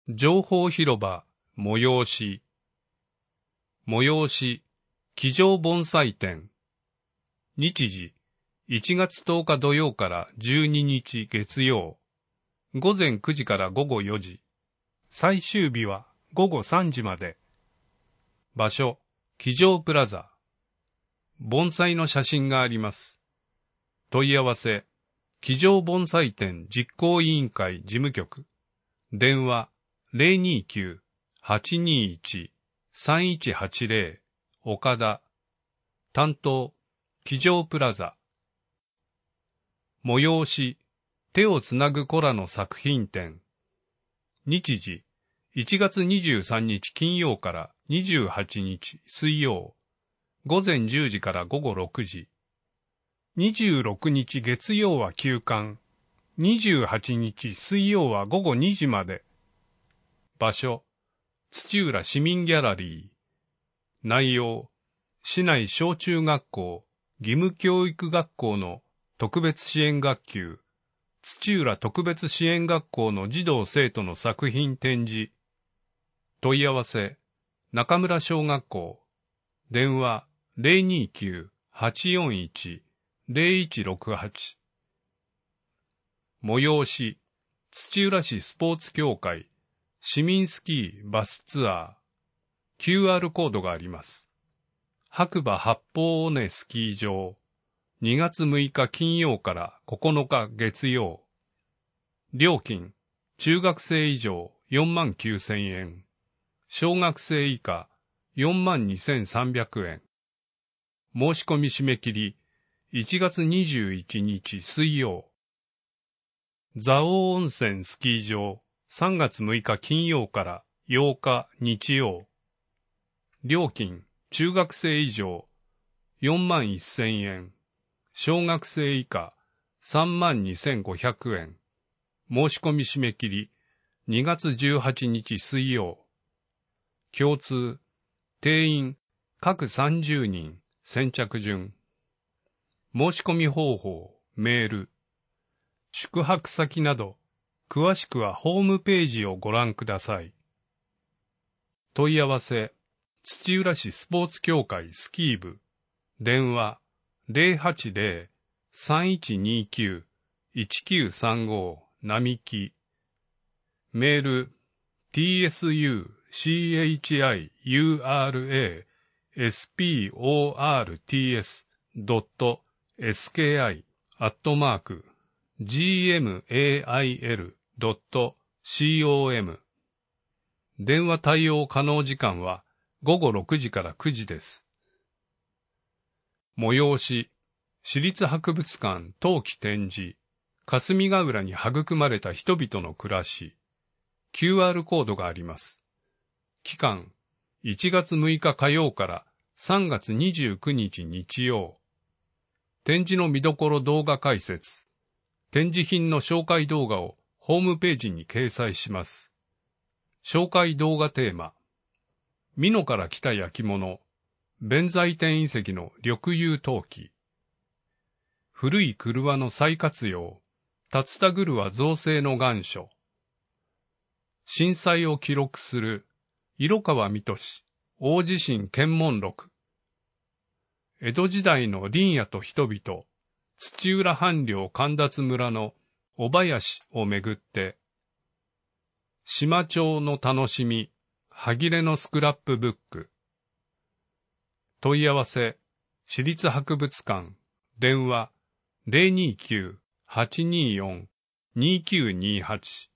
情報広場催し机上盆栽展。日時1月10日土曜から12日月曜。午前9時から午後4時。最終日は午後3時まで。場所、机上プラザ。盆栽の写真があります。問い合わせ、机上盆栽展実行委員会事務局。電話、029-821-3180。岡田。担当、机上プラザ。催し、手をつなぐ子らの作品展。日時、1月23日金曜から28日水曜。午前10時から午後6時。26日月曜は休館。28日水曜は午後2時まで。場所、土浦市民ギャラリー。内容、市内小中学校、義務教育学校の特別支援学級、土浦特別支援学校の児童生徒の作品展示。問い合わせ、中村小学校。電話、029-841-0168。催し、土浦市スポーツ協会、市民スキーバスツアー。QR コードがあります。白馬八方尾根スキー場。2月6日金曜から9日月曜。料金、中学生以上49,000円。小学生以下42,300円。申し込み締め切り、1月21日水曜。蔵王温泉スキー場、3月6日金曜から8日日曜。料金、中学生以上41,000円。小学生以下32,500円。申し込み締め切り、2月18日水曜。共通、定員、各30人、先着順。申し込み方法、メール。宿泊先など、詳しくはホームページをご覧ください。問い合わせ、土浦市スポーツ協会スキー部。電話、080-3129-1935 並木。メール、tsuration.sports@gmail.com。電話対応可能時間は午後6時から9時です。催し、市立博物館冬季展示、霞ヶ浦に育まれた人々の暮らし。QR コードがあります。期間、1月6日火曜から3月29日日曜。展示の見どころ動画解説。展示品の紹介動画をホームページに掲載します。紹介動画テーマ。美濃から来た焼き物。弁財天遺跡の緑釉陶器。古い車の再活用。竜田車造成の願書。震災を記録する色川水戸市大地震検問録。江戸時代の林野と人々、土浦藩領神達村のお囃子をめぐって、島町の楽しみ、はぎれのスクラップブック。問い合わせ、市立博物館、電話、029-824-2928